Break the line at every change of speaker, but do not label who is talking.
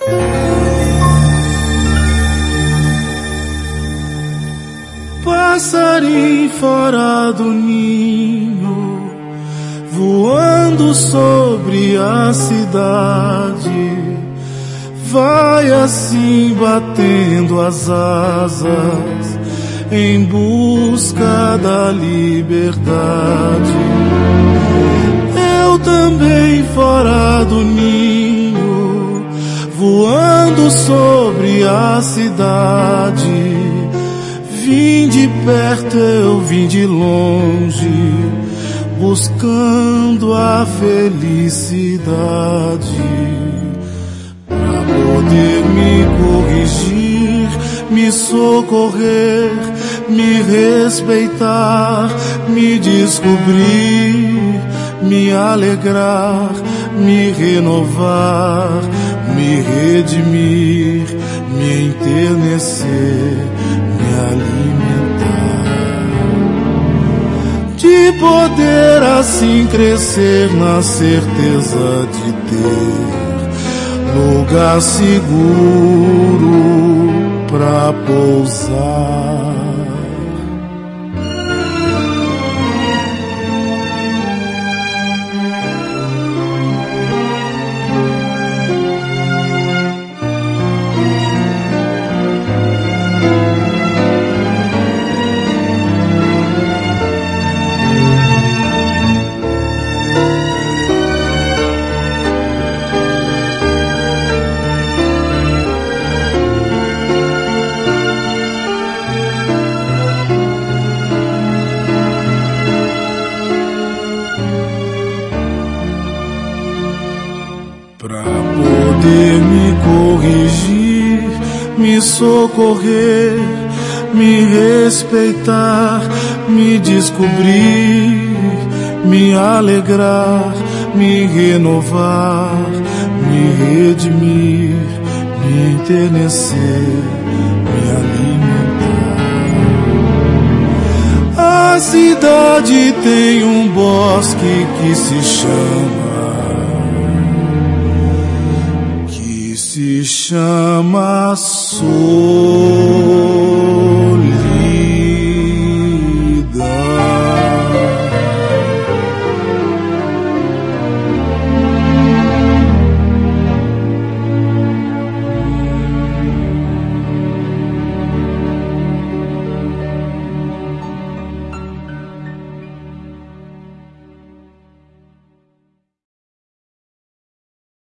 Passarinho fora do ninho, voando sobre a cidade, vai assim batendo as asas em busca da liberdade. Eu também fora do ninho, voando sobre a cidade, vim de perto, eu vim de longe, buscando a felicidade, pra poder me corrigir, me socorrer, me respeitar, me descobrir, me alegrar, me renovar, me redimir, me enternecer, me alimentar, de poder assim crescer na certeza de ter lugar seguro pra pousar. Me corrigir, me socorrer, me respeitar, me descobrir, me alegrar, me renovar, me redimir, me enternecer, me alimentar. A cidade tem um bosque que se chama Sol.